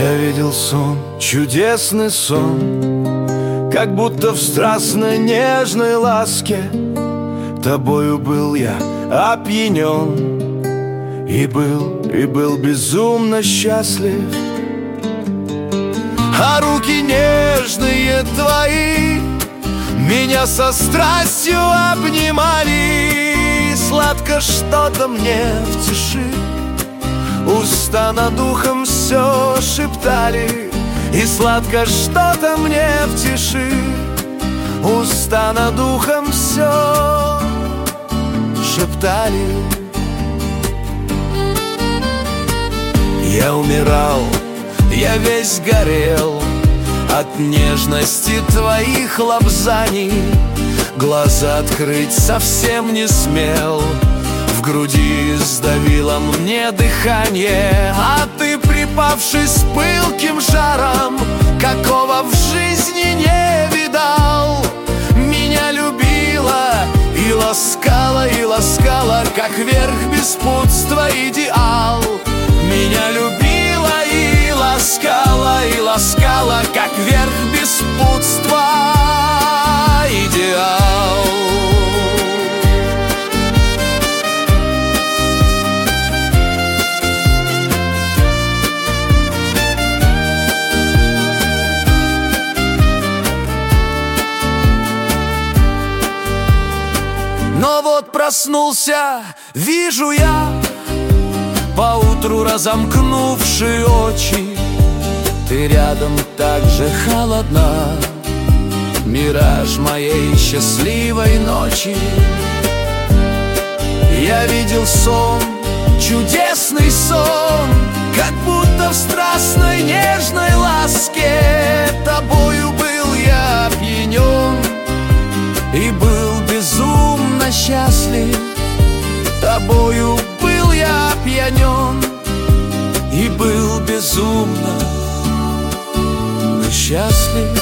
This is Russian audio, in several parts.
Я видел сон, чудесный сон, как будто в страстной нежной ласке. Тобою был я опьянен, и был безумно счастлив. А руки нежные твои меня со страстью обнимали. Сладко что-то мне в тиши, уста над ухом все шептали. И сладко что-то мне в тиши, уста над ухом все шептали. Я умирал, я весь горел от нежности твоих лобзаний. Глаза открыть совсем не смел, в груди сдавило мне дыхание. А ты, припавшись пылким жаром, какого в жизни не видал, меня любила и ласкала, как верх беспутства идеал. Меня любила и ласкала, как верх беспутства идеал. Но вот проснулся, вижу я, поутру разомкнувши очи, ты рядом так же холодна, мираж моей счастливой ночи. Я видел сон, чудесный сон, как будто в страстной нежной ласке. Тобою был я опьянен и был безумно счастлив. Тобою был я опьянен и был безумно счастлив.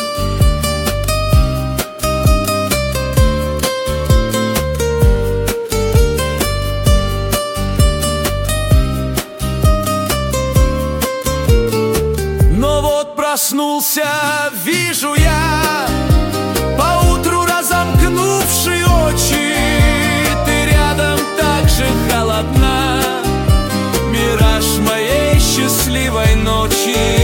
Но вот проснулся, вижу я, поутру разомкнувши очи, ты рядом так же холодна, мираж моей счастливой ночи.